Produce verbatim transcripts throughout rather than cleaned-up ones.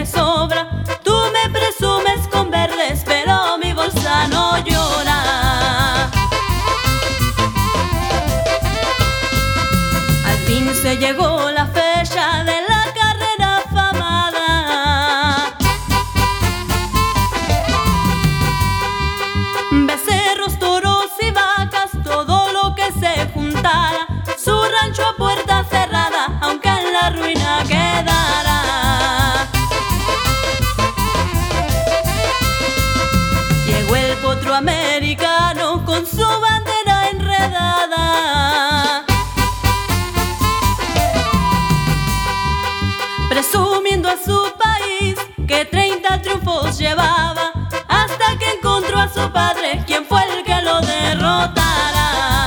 me sobra. Tú me presumes con verdes, pero mi bolsa no llora. Al fin se llegó la fecha de la carrera afamada. Becerros, toros y vacas, todo lo que se juntara. Su rancho a puerta cerrada, aunque en la ruina quedara. Llegó el potro americano con su bandera enredada, presumiendo a su país que treinta triunfos llevaba, hasta que encontró a su padre, quien fue el que lo derrotara.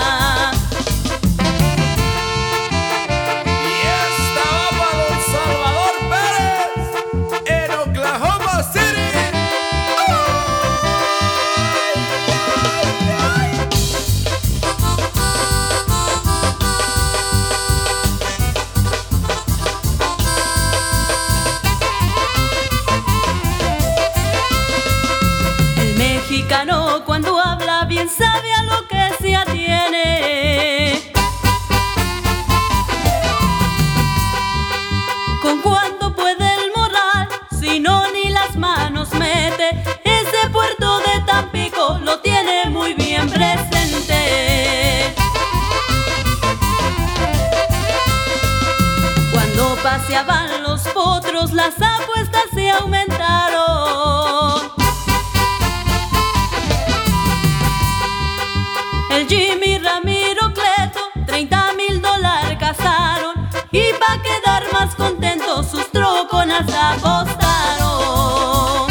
Mexicano cuando habla bien sabe a lo que se atiene. Con cuánto puede el morral, si no ni las manos mete. Ese puerto de Tampico lo tiene muy bien presente. Cuando paseaban los potros, las apuestas se aumentaron. El Jimmy Ramiro Cleto, treinta mil dólares cazaron, y pa' quedar más contentos sus troconas apostaron.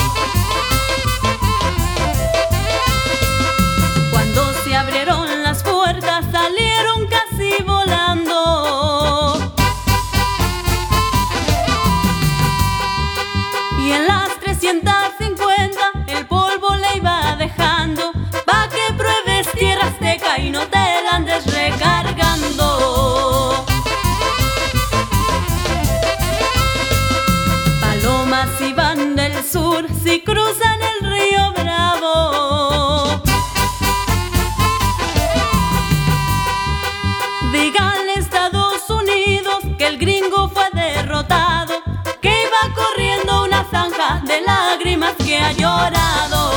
Cuando se abrieron las puertas salieron casi volando, y en las trescientas cincuenta el polvo le iba dejando, pa' que pruebes tierra azteca y no te la andes recargando. Palomas iban del sur si cruzan el río Bravo. Díganle a Estados Unidos que el gringo fue derrotado, que iba corriendo una zanja de lágrimas que ha llorado.